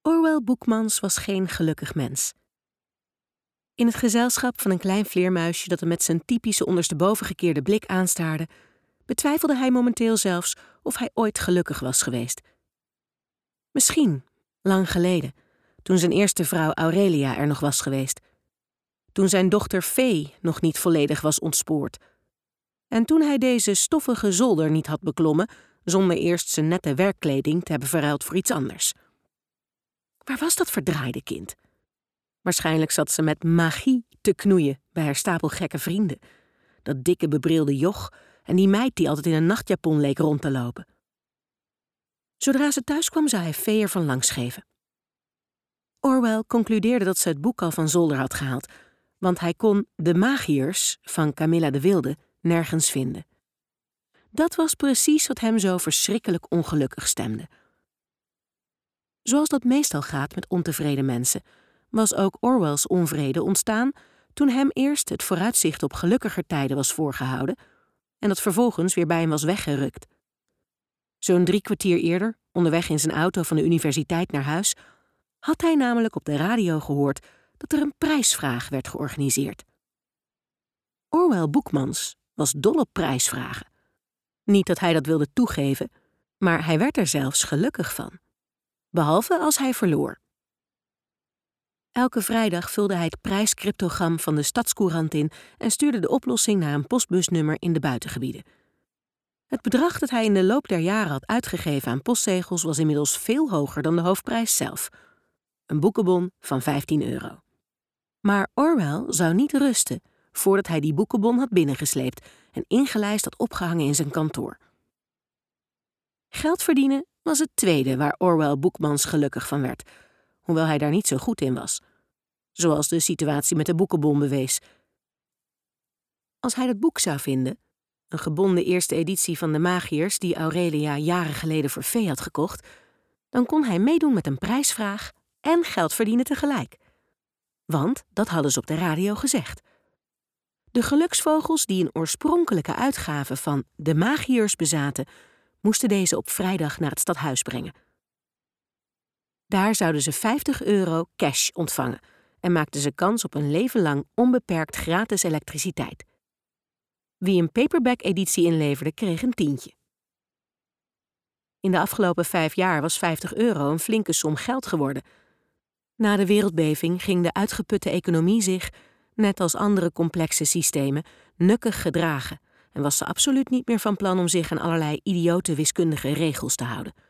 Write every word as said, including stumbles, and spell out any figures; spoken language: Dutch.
Orwell Boekmans was geen gelukkig mens. In het gezelschap van een klein vleermuisje dat hem met zijn typische ondersteboven gekeerde blik aanstaarde, betwijfelde hij momenteel zelfs of hij ooit gelukkig was geweest. Misschien, lang geleden, toen zijn eerste vrouw Aurelia er nog was geweest. Toen zijn dochter Fee nog niet volledig was ontspoord. En toen hij deze stoffige zolder niet had beklommen, zonder eerst zijn nette werkkleding te hebben verruild voor iets anders. Waar was dat verdraaide kind? Waarschijnlijk zat ze met magie te knoeien bij haar stapel gekke vrienden. Dat dikke bebrilde joch en die meid die altijd in een nachtjapon leek rond te lopen. Zodra ze thuis kwam, zou hij Fee ervan langs geven. Orwell concludeerde dat ze het boek al van zolder had gehaald, want hij kon De Magiërs van Camilla de Wilde nergens vinden. Dat was precies wat hem zo verschrikkelijk ongelukkig stemde. Zoals dat meestal gaat met ontevreden mensen, was ook Orwells onvrede ontstaan toen hem eerst het vooruitzicht op gelukkiger tijden was voorgehouden en dat vervolgens weer bij hem was weggerukt. Zo'n drie kwartier eerder, onderweg in zijn auto van de universiteit naar huis, had hij namelijk op de radio gehoord dat er een prijsvraag werd georganiseerd. Orwell Boekmans was dol op prijsvragen. Niet dat hij dat wilde toegeven, maar hij werd er zelfs gelukkig van. Behalve als hij verloor. Elke vrijdag vulde hij het prijscryptogram van de Stadscourant in en stuurde de oplossing naar een postbusnummer in de buitengebieden. Het bedrag dat hij in de loop der jaren had uitgegeven aan postzegels was inmiddels veel hoger dan de hoofdprijs zelf. Een boekenbon van vijftien euro. Maar Orwell zou niet rusten voordat hij die boekenbon had binnengesleept en ingelijst had opgehangen in zijn kantoor. Geld verdienen was het tweede waar Orwell Boekmans gelukkig van werd, hoewel hij daar niet zo goed in was. Zoals de situatie met de boekenbon bewees. Als hij dat boek zou vinden, een gebonden eerste editie van De Magiërs die Aurelia jaren geleden voor Fee had gekocht, dan kon hij meedoen met een prijsvraag en geld verdienen tegelijk. Want dat hadden ze op de radio gezegd. De geluksvogels die een oorspronkelijke uitgave van De Magiërs bezaten, moesten deze op vrijdag naar het stadhuis brengen. Daar zouden ze vijftig euro cash ontvangen en maakten ze kans op een leven lang onbeperkt gratis elektriciteit. Wie een paperback-editie inleverde, kreeg een tientje. In de afgelopen vijf jaar was vijftig euro een flinke som geld geworden. Na de wereldbeving ging de uitgeputte economie zich, net als andere complexe systemen, nukkig gedragen en was ze absoluut niet meer van plan om zich aan allerlei idiote wiskundige regels te houden.